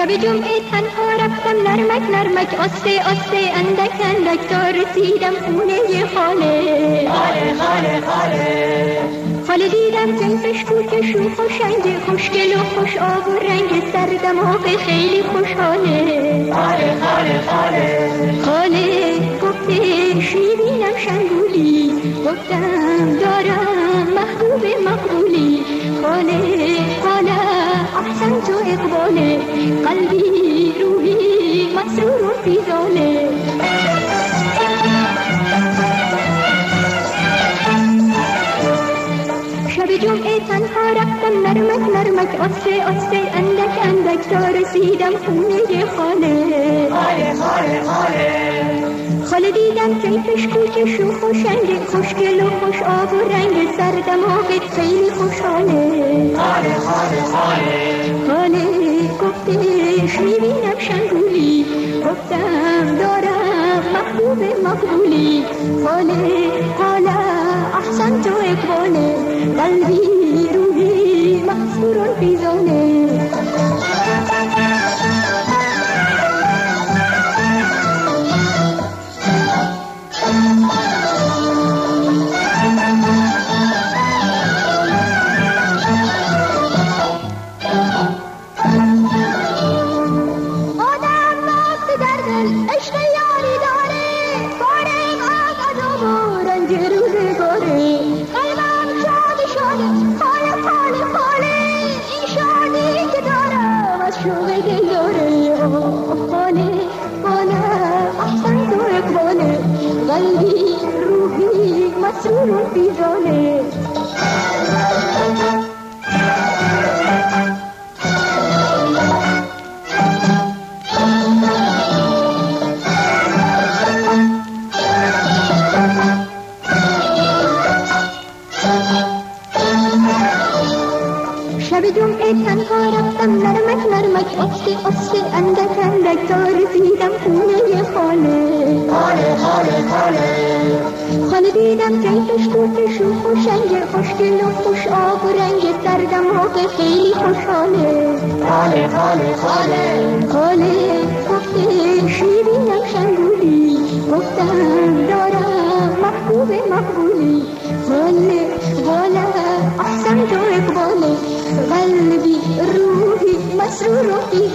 شب جمعه تنها رفتم نرمک نرمک آسته آسته اندک اندک تا رسیدم خونه خاله خاله دیدم جنسش کوچه شوخ و شنگ خوشگل و خوش آب و رنگ سردماغ خیلی خوشحاله خاله گفته شیرینم شنگولی گفتم دارم محبوب مقبولی خاله احسن تو اقباله قلبی روحی مسرور فیضانه شب جمعه تنها رفتم نرمک نرمک آسته آسته اندک اندک تا رسیدم خونه خاله خاله دیدم کیفش کوچه شوخ و شنگ خوشگل و خوش آب و رنگ سردماغت خیلی خوشحاله خاله گفته شیرینم شنگولی گفتم دارم محبوب مقبولی خاله احسن تو اقباله قلبی روحی محصور فیضانه قلبی روحی مسرور فیضانه شب جمعه تنها رفتم نرمک نرمک آسته آسته اندک اندک تا رسیدم خونه خاله دیدم کیفش کوچه شوخ و شنگ خوشگل و خوش آب و رنگ سردماغ خیلی خوشحاله خاله گفته شیرینم شنگولی گفتم دارم محبوب مقبولی خاله احسن تو اقباله قلبی روحی مسرور و